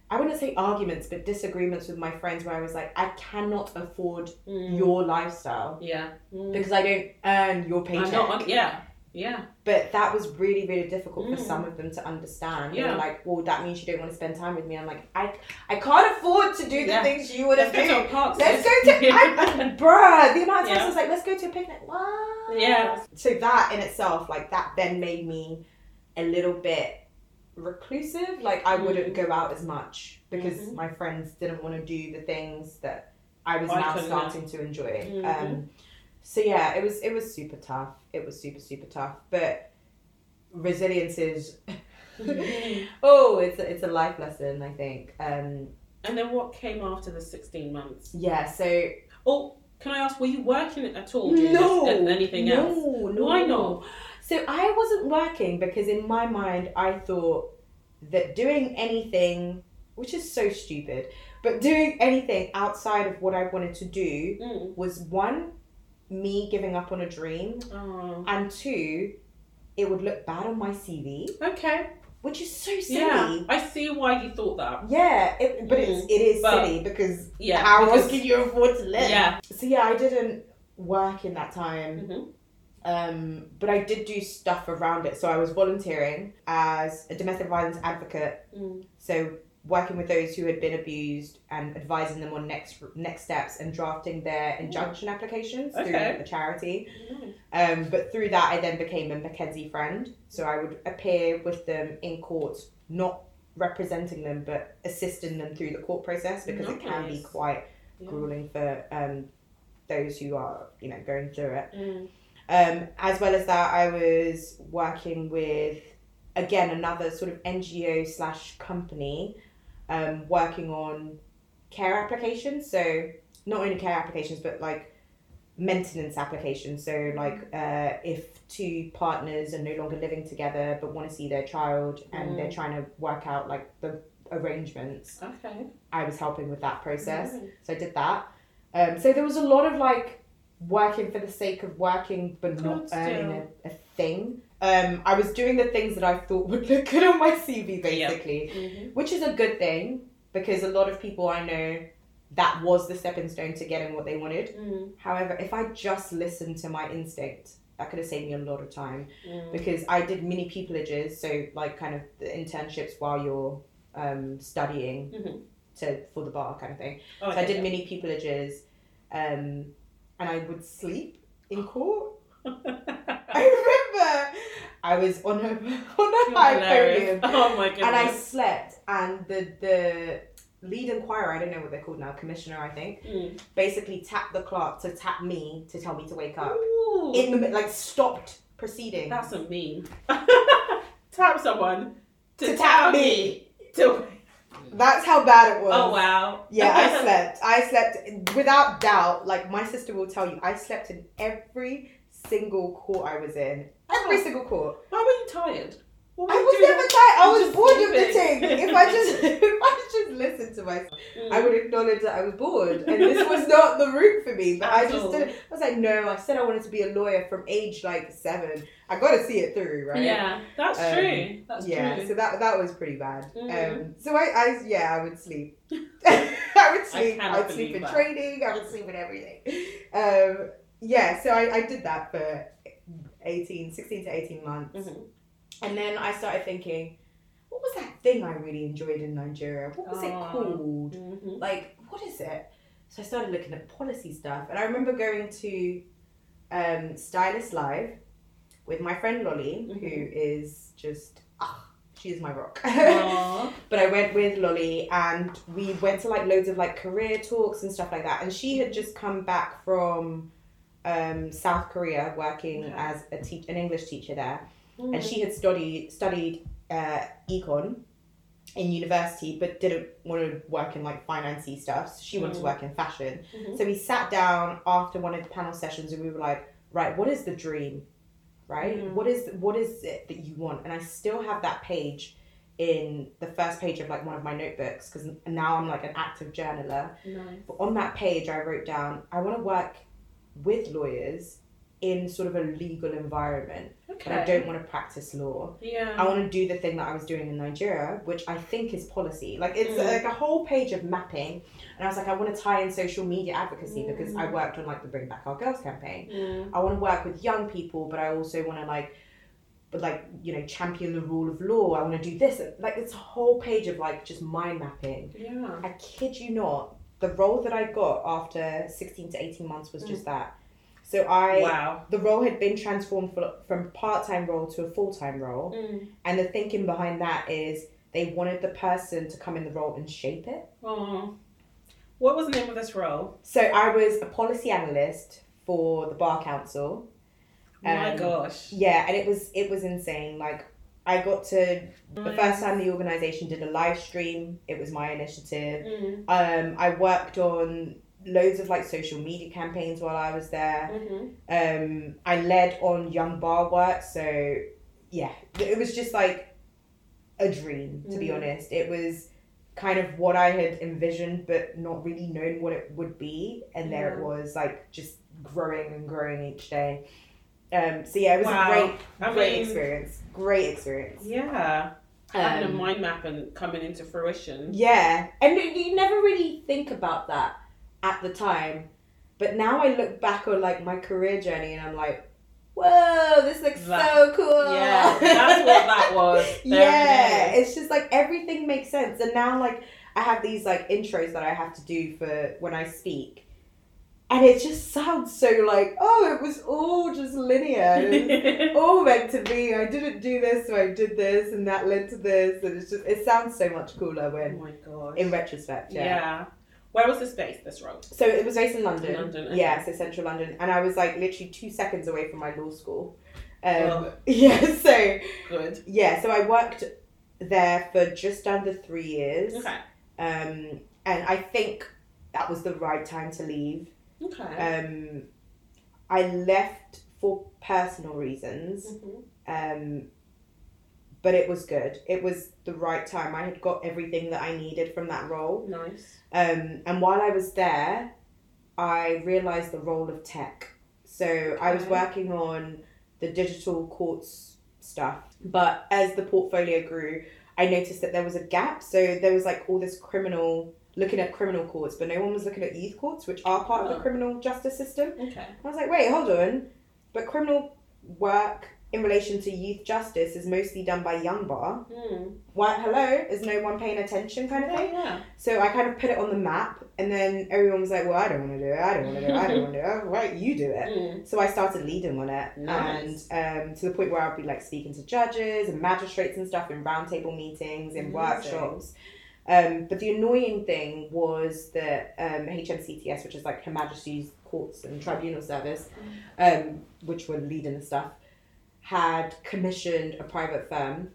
I wouldn't say arguments, but disagreements with my friends where I was like, I cannot afford your lifestyle. Yeah. Because I don't earn your paycheck. Yeah. But that was really, really difficult for some of them to understand. Yeah. They were like, well, that means you don't want to spend time with me. I'm like, I can't afford to do the things you want to do. Let's go to, bruh, the amount of times I was like, let's go to a picnic. What? Yeah. So that in itself, like, that then made me a little bit reclusive. Like, I wouldn't go out as much because my friends didn't want to do the things that I was now starting to enjoy. So yeah, it was super tough. It was super, super tough. But resilience is it's a life lesson, I think. And then what came after the 16 months? Yeah, so can I ask, were you working at all? Anything else? No. Why not? So I wasn't working because in my mind I thought that doing anything, which is so stupid, but doing anything outside of what I wanted to do was one, me giving up on a dream, and two, it would look bad on my CV. Okay. Which is so silly. Yeah, I see why you thought that. Yeah, it is silly because how else can you afford to live? Yeah. So yeah, I didn't work in that time. But I did do stuff around it. So I was volunteering as a domestic violence advocate. So working with those who had been abused and advising them on next steps and drafting their injunction applications through a charity. But through that, I then became a Mackenzie friend. So I would appear with them in court, not representing them, but assisting them through the court process because it can be quite grueling for those who are, going through it. As well as that, I was working with, again, another sort of NGO/company, working on care applications. So not only care applications, but like maintenance applications. So like if two partners are no longer living together but want to see their child and they're trying to work out like the arrangements. Okay. I was helping with that process. So I did that. So there was a lot of like working for the sake of working but not earning a thing. I was doing the things that I thought would look good on my CV basically, which is a good thing because a lot of people I know, that was the stepping stone to getting what they wanted. However, if I just listened to my instinct, that could have saved me a lot of time because I did mini pupilages, so like kind of the internships while you're studying for the bar kind of thing. So I did mini pupilages and I would sleep in court. I remember I was on a high podium. Oh my goodness. And I slept, and the lead inquirer, I don't know what they're called now, commissioner I think, basically tapped the clerk to tap me to tell me to wake up. Ooh. In the like stopped proceedings. That's a meme. Tap someone to tap me. That's how bad it was. Oh wow. Yeah, I slept without doubt. Like my sister will tell you, I slept in every single court I was in. Every single court. Why were you tired? I was never tired. I was bored of the thing. If I just listened to myself, I would acknowledge that I was bored, and this was not the route for me. But I just did. I was like, no. I said I wanted to be a lawyer from age like 7. I got to see it through, right? Yeah, that's true. That's true. So that was pretty bad. So I would sleep. I would sleep. I would sleep in training. I would sleep in everything. So I did that for 16 to 18 months. And then I started thinking, what was that thing I really enjoyed in Nigeria? What was it called? Like, what is it? So I started looking at policy stuff. And I remember going to Stylist Live with my friend Lolly, who is just, she is my rock. But I went with Lolly and we went to like loads of like career talks and stuff like that. And she had just come back from South Korea working as an English teacher there. And she had studied econ in university, but didn't want to work in like finance-y stuff. So she wanted to work in fashion. So we sat down after one of the panel sessions and we were like, right, what is the dream? Right? What is it that you want? And I still have that page in the first page of like one of my notebooks because now I'm like an active journaler. But on that page I wrote down, I want to work with lawyers in sort of a legal environment. Okay. But I don't want to practice law. Yeah. I want to do the thing that I was doing in Nigeria, which I think is policy. Like, it's like a whole page of mapping. And I was like, I want to tie in social media advocacy because I worked on like the Bring Back Our Girls campaign. I want to work with young people, but I also want to champion the rule of law. I want to do this. Like, it's a whole page of like just mind mapping. Yeah. I kid you not, the role that I got after 16 to 18 months was just that. So the role had been transformed from part-time role to a full-time role. And the thinking behind that is they wanted the person to come in the role and shape it. Oh. What was the name of this role? So I was a policy analyst for the Bar Council. My gosh. Yeah, and it was insane. Like, I got to, the first time the organisation did a live stream, it was my initiative. I worked on loads of like social media campaigns while I was there. I led on young bar work, so yeah, it was just like a dream, to be honest. It was kind of what I had envisioned but not really known what it would be, and there it was, like, just growing and growing each day. So yeah, it was a great experience. Yeah. Having a mind map and coming into fruition. Yeah, and you never really think about that at the time, but now I look back on like my career journey and I'm like, whoa, this looks so cool. Yeah, that's what that was. It's just like everything makes sense. And now like I have these like intros that I have to do for when I speak, and it just sounds so like, oh, it was all just linear. It was all meant to be. I didn't do this, so I did this, and that led to this, and it sounds so much cooler when, oh my gosh, in retrospect. Yeah. Where was this based, this role? So it was based in London. Okay. Yeah, so central London. And I was like literally 2 seconds away from my law school. So good. Yeah, so I worked there for just under 3 years. Okay. And I think that was the right time to leave. Okay. I left for personal reasons. But it was good. It was the right time. I had got everything that I needed from that role. Nice. And while I was there, I realised the role of tech. So I was working on the digital courts stuff. But as the portfolio grew, I noticed that there was a gap. So there was like all this looking at criminal courts, but no one was looking at youth courts, which are part of the criminal justice system. Okay. I was like, wait, hold on. But criminal work in relation to youth justice is mostly done by young bar. What? Hello? Is no one paying attention kind of thing? Yeah. So I kind of put it on the map, and then everyone was like, well, I don't want to do it. I don't want to do it. I don't want to do it. Oh, right, you do it. So I started leading on it. Nice. And to the point where I'd be like speaking to judges and magistrates and stuff in roundtable meetings, in workshops. But the annoying thing was that HMCTS, which is like Her Majesty's Courts and Tribunal Service, which were leading the stuff, had commissioned a private firm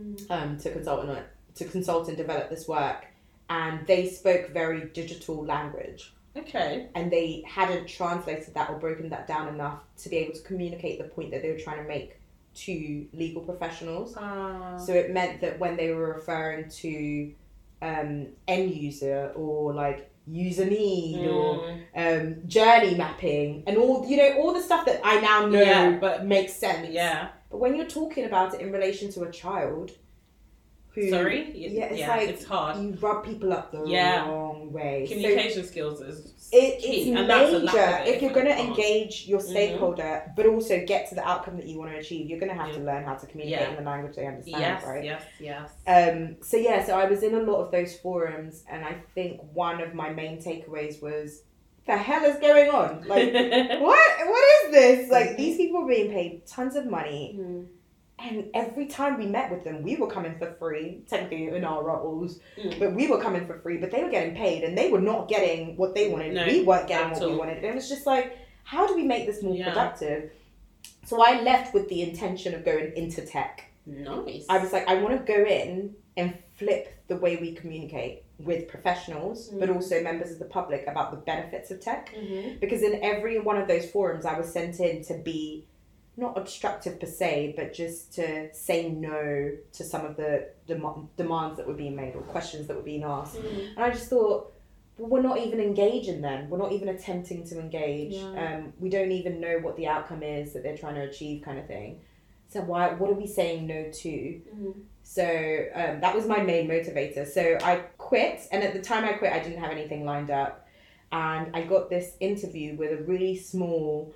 to consult and develop this work, and they spoke very digital language. Okay. And they hadn't translated that or broken that down enough to be able to communicate the point that they were trying to make to legal professionals. So it meant that when they were referring to end user or like user need or journey mapping and all the stuff that I now know but makes sense. Yeah. But when you're talking about it in relation to a child who it's hard. You rub people up the wrong way. Communication skills is it's key. Major. And that's a lack of it if you're going to engage your stakeholder but also get to the outcome that you want to achieve, you're going to have to learn how to communicate in the language they understand, right? Yes. So I was in a lot of those forums, and I think one of my main takeaways was, the hell is going on? Like, what is this? Like, these people are being paid tons of money. And every time we met with them, we were coming for free, technically in our roles, but we were coming for free, but they were getting paid, and they were not getting what they wanted. No, we weren't getting what we wanted. And it was just like, how do we make this more productive? So I left with the intention of going into tech. Nice. I was like, I want to go in and flip the way we communicate with professionals, but also members of the public about the benefits of tech. Because in every one of those forums, I was sent in to be not obstructive per se, but just to say no to some of the demands that were being made or questions that were being asked. And I just thought, we're not even engaging then. We're not even attempting to engage. Yeah. We don't even know what the outcome is that they're trying to achieve, kind of thing. So what are we saying no to? Mm-hmm. So that was my main motivator. So I quit, and at the time I quit, I didn't have anything lined up. And I got this interview with a really small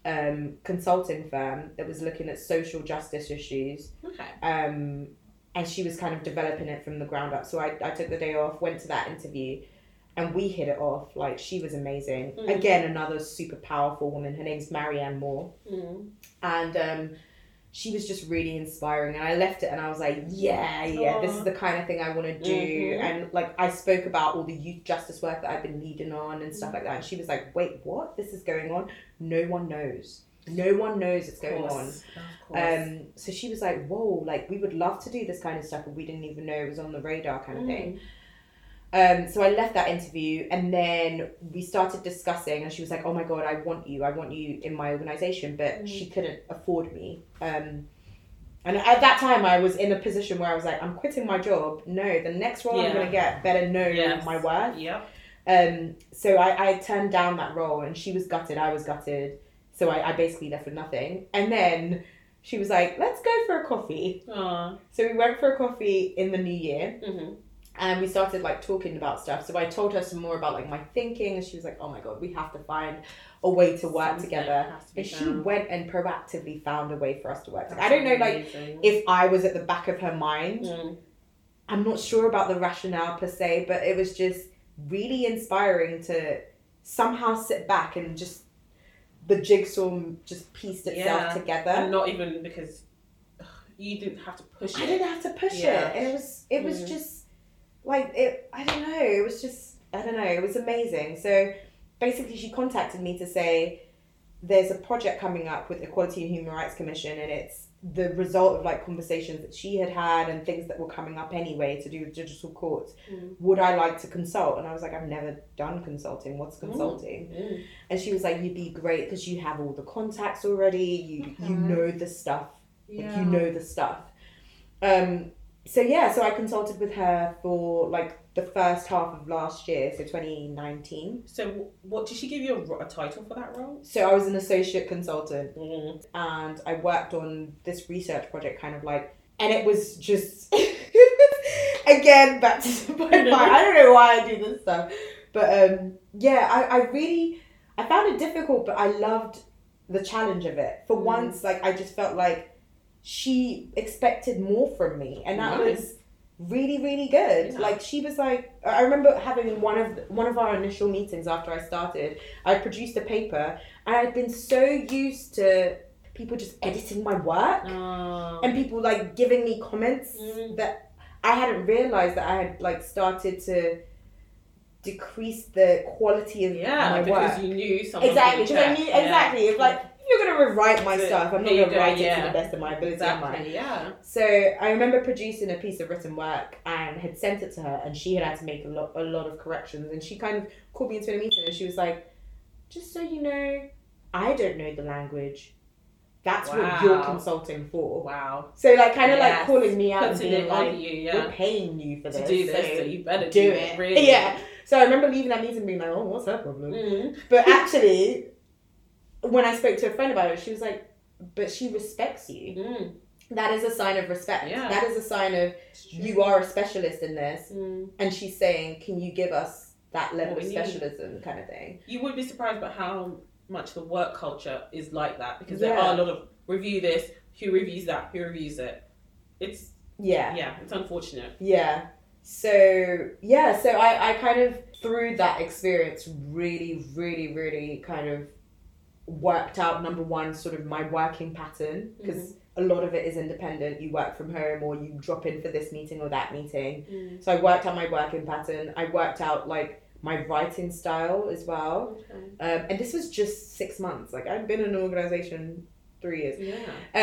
consulting firm that was looking at social justice issues. Okay. And she was kind of developing it from the ground up. So I took the day off, went to that interview, and we hit it off. Like, she was amazing. Mm. Again, another super powerful woman. Her name's Marianne Moore. Mm. And she was just really inspiring. And I left it and I was like, yeah, this is the kind of thing I want to do. Mm-hmm. And like, I spoke about all the youth justice work that I've been leading on and stuff like that. And she was like, wait, what? This is going on? No one knows. No one knows it's going on. Of course. So she was like, whoa, like, we would love to do this kind of stuff, but we didn't even know it was on the radar, kind of thing. So I left that interview, and then we started discussing, and she was like, oh my God, I want you in my organization, but she couldn't afford me. And at that time I was in a position where I was like, I'm quitting my job. No, the next role I'm going to get better know my worth. Yep. So I turned down that role, and she was gutted. I was gutted. So I basically left with nothing. And then she was like, let's go for a coffee. Aww. So we went for a coffee in the new year. Mm-hmm. And we started like talking about stuff. So I told her some more about like my thinking, and she was like, oh my God, we have to find a way to work together. And she went and proactively found a way for us to work together. I don't know, like, if I was at the back of her mind. I'm not sure about the rationale per se, but it was just really inspiring to somehow sit back and just the jigsaw just pieced itself together. And not even because you didn't have to push it. I didn't have to push it. And it was just like, I don't know, it was amazing. So basically she contacted me to say there's a project coming up with Equality and Human Rights Commission, and it's the result of like conversations that she had and things that were coming up anyway to do with digital courts. Would I like to consult? And I was like, I've never done consulting. What's consulting? And she was like, you'd be great because you have all the contacts already. You know the stuff. Like, you know the stuff. So I consulted with her for like the first half of last year, so 2019. So what did she give you a title for that role? So I was an associate consultant, and I worked on this research project, kind of like, and it was just again back to the point. I don't know why I do this stuff, but I found it difficult, but I loved the challenge of it. For once, like, I just felt like she expected more from me, and that was really, really good. Like, she was like, I remember having one of our initial meetings after I started. I produced a paper, and I'd been so used to people just editing my work and people like giving me comments that I hadn't realized that I had like started to decrease the quality of my work. Because you knew someone. Exactly, because I knew exactly. If like, you're going to rewrite my stuff, I'm not going to write it to the best of my ability. Exactly, So I remember producing a piece of written work and had sent it to her, and she had to make a lot of corrections, and she kind of called me into a meeting, and she was like, just so you know, I don't know the language. That's what you're consulting for. Wow. So like, kind of like calling me out and being like, you, we're paying you for this. To do this, so you better do it. Really. Yeah. So I remember leaving that meeting being like, oh, what's her problem? But actually, when I spoke to a friend about it, she was like, but she respects you. That is a sign of respect. Yeah. That is a sign of you are a specialist in this. And she's saying, can you give us that level of specialism kind of thing? You would be surprised about how much the work culture is like that, because there are a lot of review this, who reviews that, who reviews it. It's it's unfortunate. So I kind of, through that experience, really, really, really kind of worked out, number one, sort of my working pattern, because a lot of it is independent. You work from home, or you drop in for this meeting or that meeting. So I worked out my working pattern. I worked out like my writing style as well. And this was just 6 months. Like, I've been in an organization 3 years.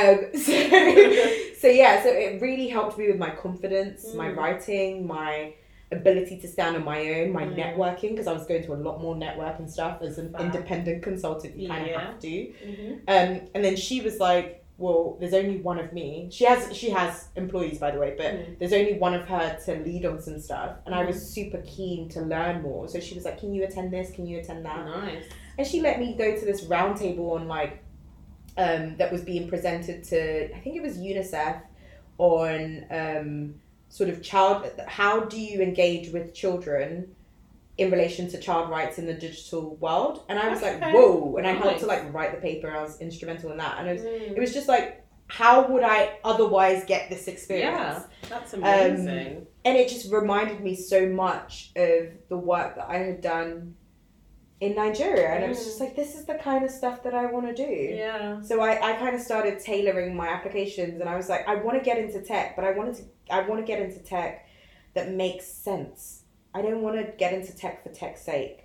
So it really helped me with my confidence, my writing, my ability to stand on my own, my networking, because I was going to a lot more networking stuff as an independent consultant. You kind of have to. And then she was like, well, there's only one of me. She has employees, by the way, but there's only one of her to lead on some stuff. And I was super keen to learn more. So she was like, can you attend this? Can you attend that? Nice. And she let me go to this round table on like, that was being presented to, I think it was UNICEF, on sort of how do you engage with children in relation to child rights in the digital world. And I was like, whoa. And I helped to like write the paper. I was instrumental in that. And it was just like, how would I otherwise get this experience? Yeah, that's amazing. And it just reminded me so much of the work that I had done in Nigeria. And I was just like, this is the kind of stuff that I want to do. Yeah. So I kind of started tailoring my applications, and I was like, I want to get into tech, but I want to get into tech that makes sense. I don't want to get into tech for tech's sake.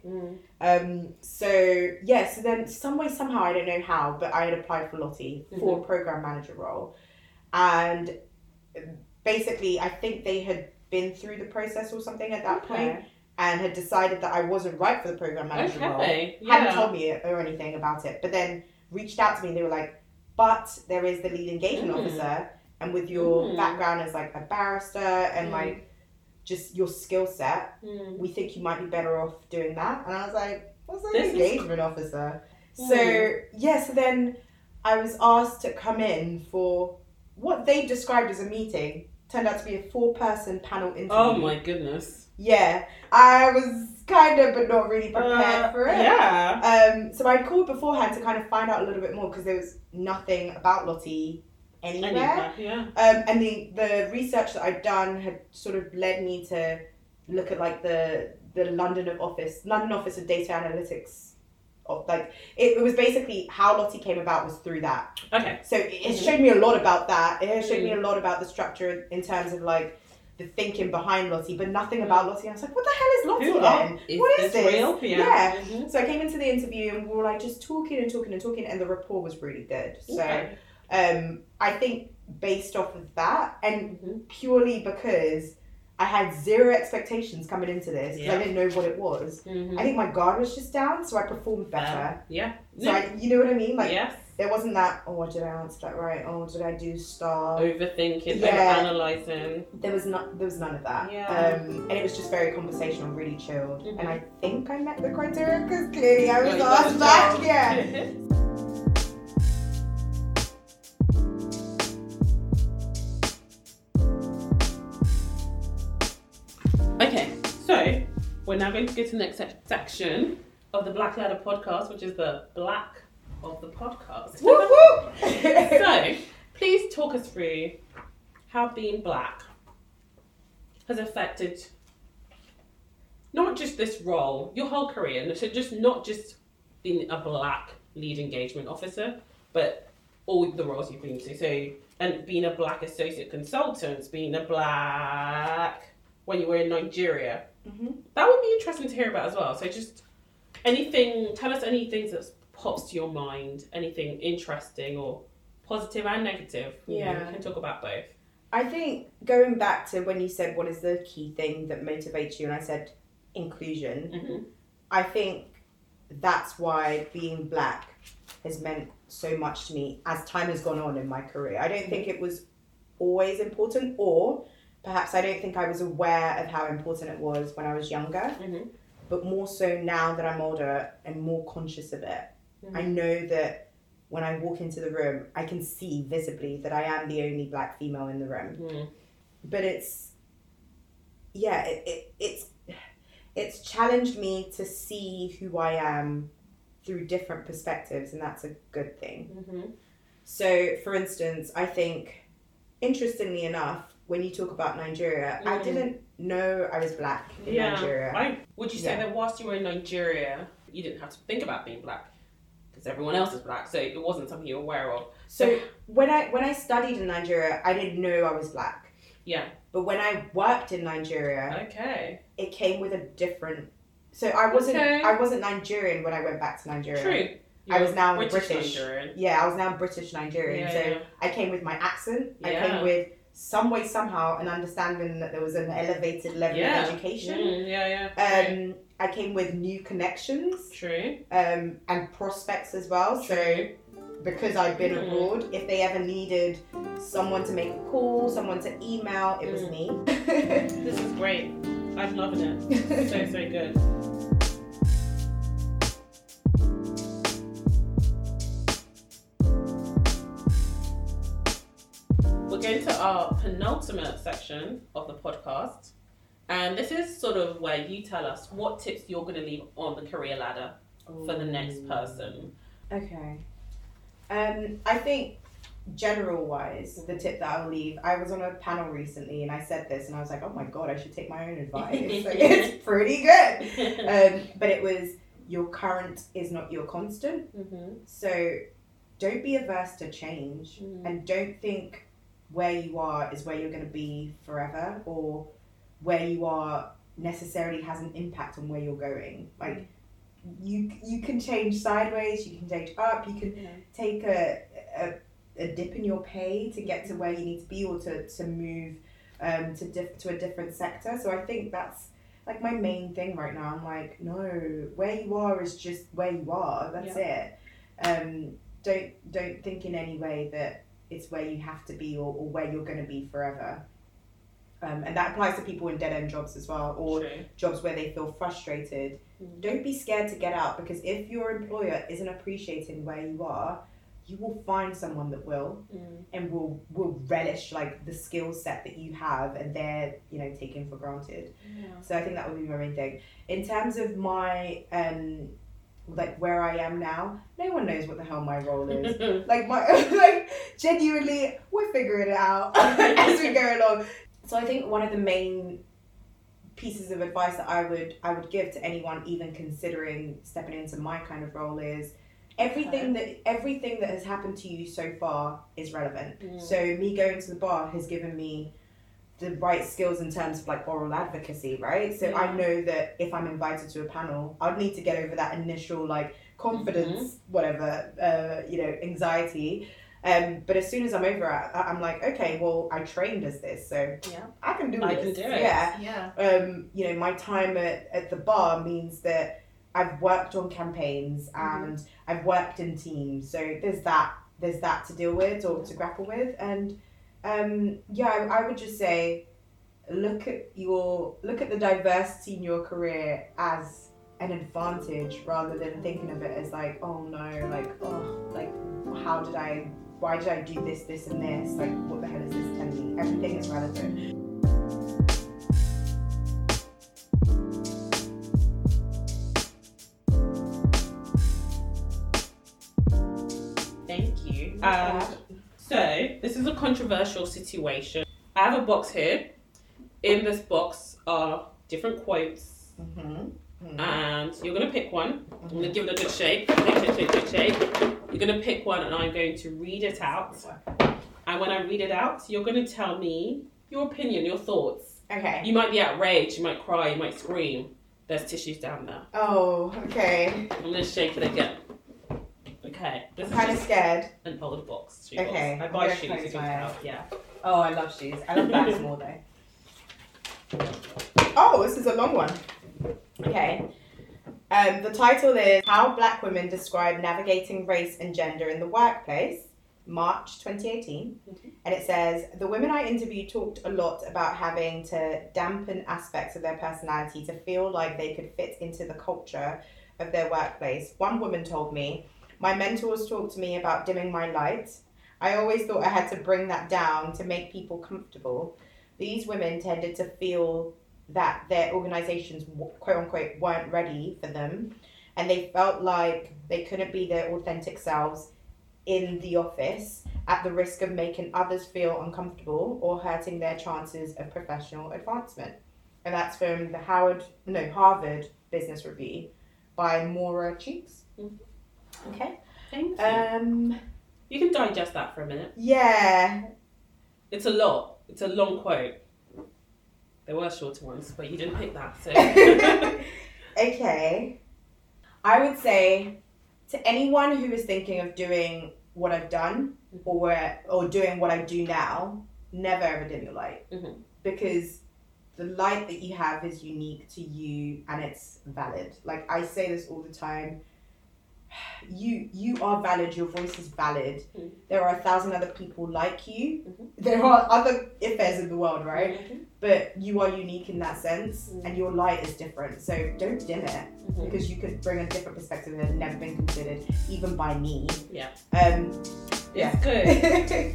So then somehow, I don't know how, but I had applied for Lottie for a program manager role. And basically, I think they had been through the process or something at that point and had decided that I wasn't right for the program manager role. Hadn't told me or anything about it, but then reached out to me. They were like, but there is the lead engagement officer, and with your background as like a barrister and like just your skill set, we think you might be better off doing that. And I was like, what's an engagement officer? So then I was asked to come in for what they described as a meeting. Turned out to be a 4-person panel interview. Oh my goodness. Yeah, I was kind of, but not really prepared for it. Yeah. So I called beforehand to kind of find out a little bit more, because there was nothing about Lottie anywhere. And the research that I'd done had sort of led me to look at like the London office of data analytics. Like it was basically how Lottie came about was through that. Okay. So it showed me a lot about that. It showed me a lot about the structure in terms of like the thinking behind Lottie, but nothing about Lottie. I was like, what the hell is Lottie then? What is this? Real? Yeah. So I came into the interview and we were like just talking, and the rapport was really good. So I think based off of that, and purely because I had zero expectations coming into this, because I didn't know what it was. I think my guard was just down, so I performed better. So you know what I mean? Like, there wasn't that, did I answer that right? Did I do star? Overthinking, overanalyzing. There was none of that. And it was just very conversational, really chilled. And I think I met the criteria, because clearly I was asked back. Okay, so we're now going to go to the next section of the Black Ladder podcast, which is the Black of the podcast. Woo woo! So, please talk us through how being Black has affected not just this role, your whole career. So just not just being a Black lead engagement officer, but all the roles you've been to. So, and being a Black associate consultant, being a Black when you were in Nigeria. That would be interesting to hear about as well. So just tell us anything that pops to your mind, anything interesting or positive and negative. You know, we can talk about both. I think going back to when you said what is the key thing that motivates you, and I said inclusion, I think that's why being Black has meant so much to me as time has gone on in my career. I don't think it was always important, or perhaps I don't think I was aware of how important it was when I was younger, but more so now that I'm older and more conscious of it. I know that when I walk into the room, I can see visibly that I am the only Black female in the room. But it's challenged me to see who I am through different perspectives, and that's a good thing. So, for instance, I think, interestingly enough, when you talk about Nigeria, I didn't know I was Black in Nigeria. Would you say that whilst you were in Nigeria, you didn't have to think about being Black? Because everyone else is Black, so it wasn't something you were aware of. So when I studied in Nigeria, I didn't know I was Black. Yeah. But when I worked in Nigeria, it came with a different. So I wasn't Nigerian when I went back to Nigeria. True. I was now British Nigerian. Yeah, I was now British Nigerian. I came with my accent. I came with some way, somehow, an understanding that there was an elevated level of education. I came with new connections. True. And prospects as well. So because I'd been abroad. If they ever needed someone to make a call, someone to email, it was me. This is great. I'm loving it. So good. We're going to our penultimate section of the podcast. And this is sort of where you tell us what tips you're going to leave on the career ladder for the next person. Okay. I think general-wise, the tip that I'll leave, I was on a panel recently and I said this and I was like, oh my God, I should take my own advice. Like, it's pretty good. But it was, your current is not your constant. So don't be averse to change and don't think where you are is where you're going to be forever, or where you are necessarily has an impact on where you're going. Like, you can change sideways, you can change up, you can take a dip in your pay to get to where you need to be, or to move to a different sector. So I think that's like my main thing right now. I'm like, no, where you are is just where you are. That's it. Don't think in any way that it's where you have to be, or where you're going to be forever. And that applies to people in dead-end jobs as well, or jobs where they feel frustrated. Don't be scared to get out, because if your employer isn't appreciating where you are, you will find someone that will, and will relish like the skill set that you have, and they're taken for granted. So I think that would be my main thing. In terms of my like where I am now, no one knows what the hell my role is. like genuinely, we're figuring it out as we go along. So I think one of the main pieces of advice that I would give to anyone even considering stepping into my kind of role is everything that has happened to you so far is relevant. So me going to the bar has given me the right skills in terms of like oral advocacy, right? So I know that if I'm invited to a panel, I'd need to get over that initial like confidence, whatever, anxiety. But as soon as I'm over it, I'm like, okay, well, I trained as this, so I can do this. I can do it. Yeah. My time at the bar means that I've worked on campaigns and I've worked in teams. So there's that to deal with or to grapple with. And I would just say, look at the diversity in your career as an advantage rather than thinking of it as like, oh no, like why did I do this, and this? Like, what the hell is this telling me? Everything is relevant. Thank you. So, this is a controversial situation. I have a box here. In this box are different quotes. And you're going to pick one. I'm going to give it a good shake. Shake. You're going to pick one and I'm going to read it out. And when I read it out, you're going to tell me your opinion, your thoughts. Okay. You might be outraged, you might cry, you might scream. There's tissues down there. Oh, okay. I'm going to shake it again. Okay. I'm kind of scared. An old box. Okay. Box. I buy shoes, you can tell. Yeah. Oh, I love shoes. I love bags more though. Oh, this is a long one. Okay. The title is How Black Women Describe Navigating Race and Gender in the Workplace, March 2018. And it says, the women I interviewed talked a lot about having to dampen aspects of their personality to feel like they could fit into the culture of their workplace. One woman told me, my mentors talked to me about dimming my light. I always thought I had to bring that down to make people comfortable. These women tended to feel that their organizations, quote unquote, weren't ready for them, and they felt like they couldn't be their authentic selves in the office at the risk of making others feel uncomfortable or hurting their chances of professional advancement. And that's from the Harvard Business Review by Maura Cheeks. Okay. Thank you. You can digest that for a minute. Yeah. It's a lot. It's a long quote. There were shorter ones, but you didn't pick that, so. Okay. I would say to anyone who is thinking of doing what I've done or doing what I do now, never ever dim your light. Because the light that you have is unique to you and it's valid. Like I say this all the time. you are valid. Your voice is valid. Mm. There are 1,000 other people like you. Mhm. There are other affairs in the world, right? Mhm. But you are unique in that sense, Mm. and your light is different. So don't dim it, Mhm. because you could bring a different perspective that had never been considered, even by me. Yeah. Yeah. It's good.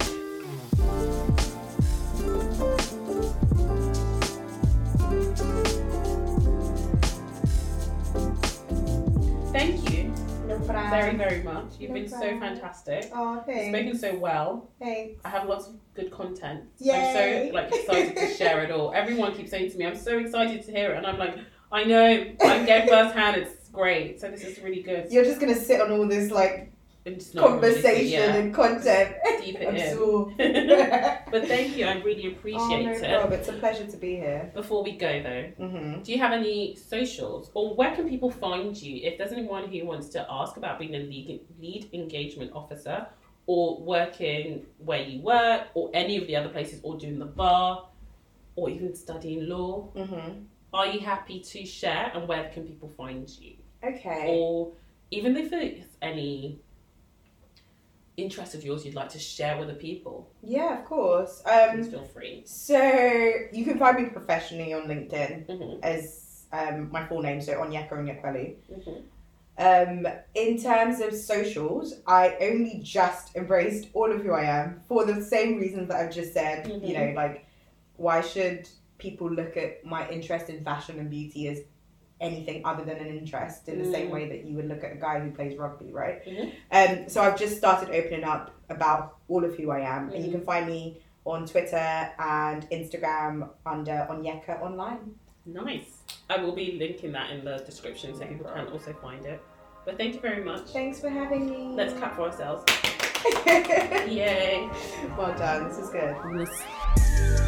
Thank you No very, problem. very much. You've No been so problem. fantastic. Oh, You've thanks. spoken so well. Thanks. I have lots of good content. Yay. I'm so excited to share it all. Everyone keeps saying to me, I'm so excited to hear it. And I'm like, I know, I'm getting firsthand, it's great. So this is really good. You're just gonna sit on all this It's not conversation really, and content. deep it Absorb. But thank you, I really appreciate no it. problem. It's a pleasure to be here. Before we go though, Mm-hmm. do you have any socials, or where can people find you if there's anyone who wants to ask about being a lead engagement officer, or working where you work, or any of the other places, or doing the bar, or even studying law? Mm-hmm. Are you happy to share, and where can people find you? Okay. Or even if there's any interest of yours you'd like to share with the people, Yeah, of course. please feel free. So you can find me professionally on LinkedIn Mm-hmm. as my full name, so Onyeka Onyekweli. Mm-hmm. In terms of socials, I only just embraced all of who I am for the same reasons that I've just said. Mhm. You know, like, why should people look at my interest in fashion and beauty as anything other than an interest, in the same way that you would look at a guy who plays rugby, right? Mhm. So I've just started opening up about all of who I am, and you can find me on Twitter and Instagram under Onyeka Online. Nice. I will be linking that in the description so people can also find it. But thank you very much. Thanks for having me. Let's clap for ourselves. Yay. Well done. This is good.